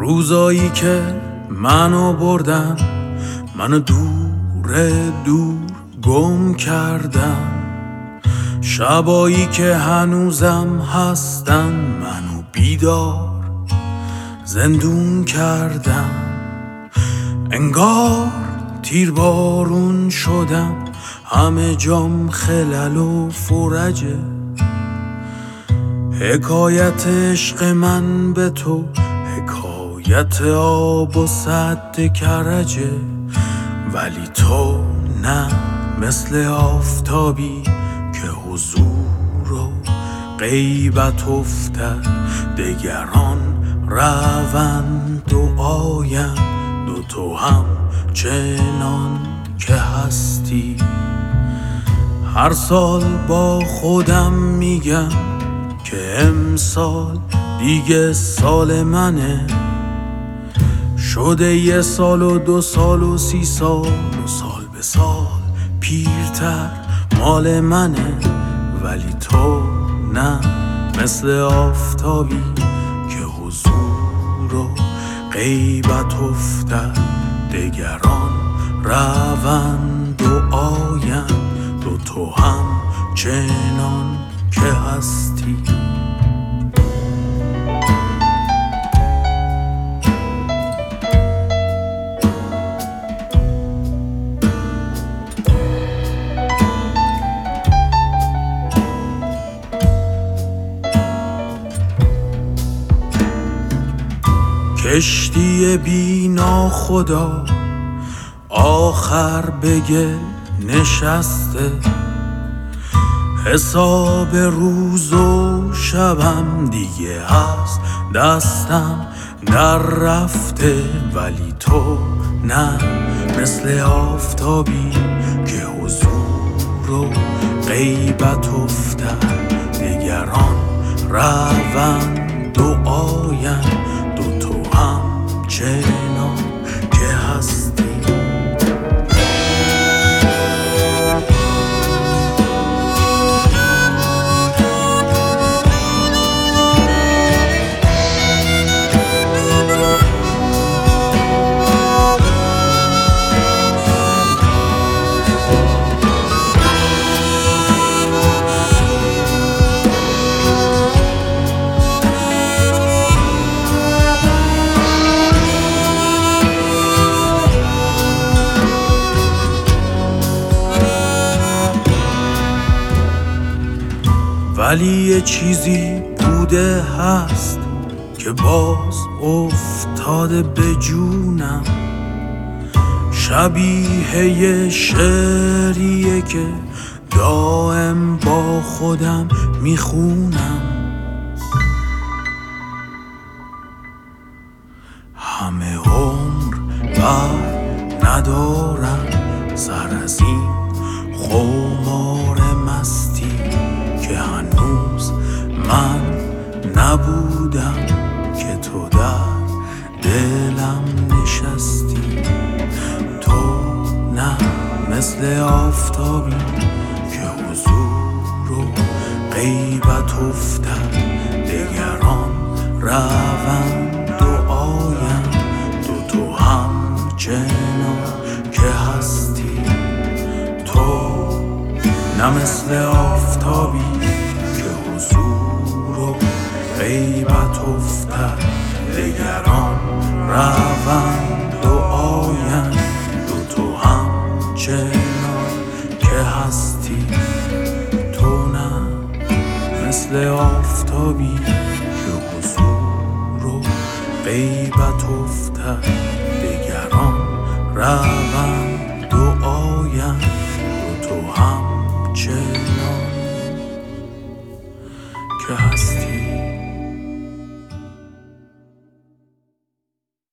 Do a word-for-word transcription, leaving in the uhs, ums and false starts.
روزایی که منو بردن، منو دور دور گم کردن، شبایی که هنوزم هستن منو بیدار زندون کردن. انگار تیر بارون شدم، همه جام خلل و فرجه. حکایت عشق من به تو حکایت آب و سد کرجه، ولی تو نه، مثل آفتابی که حضور و غیبت افتد. دگران روند و آیند و تو هم چنان که هستی. هر سال با خودم میگم که امسال دیگه سال منه. شده یه سال و دو سال و سی سال و سال به سال پیرتر مال منه. ولی تو نه، مثل آفتابی که حضور و غیبت افتد. دگران روند و آیند و تو هم چنان که هستی. کشتی بی ناخدا آخر به گل نشسته، حساب روز و شبم دیگه از دستم در رفته. ولی تو نه، مثل آفتابی که حضور و غیبت افتد. دگران روند و آیند و تو هم چنان که هستی. ولی یه چیزی بوده هست که باز افتاده به جونم، شبیه یه شعریه که دائم با خودم میخونم. همه عمر بر ندارم سر از این خمار مستی که هنوز من نبودم که تو در دلم نشستی. تو نه، مثل آفتابی که حضور و غیبت افتد. دگران روند و آیند و تو هم چنان که هستی. تو نه، مثل آفتابی که حضور و غیبت افتد. دگران روند و آیند و تو هم چنان که هستی. تو نه، مثل آفتابی که حضور و غیبت افتد. دگران روند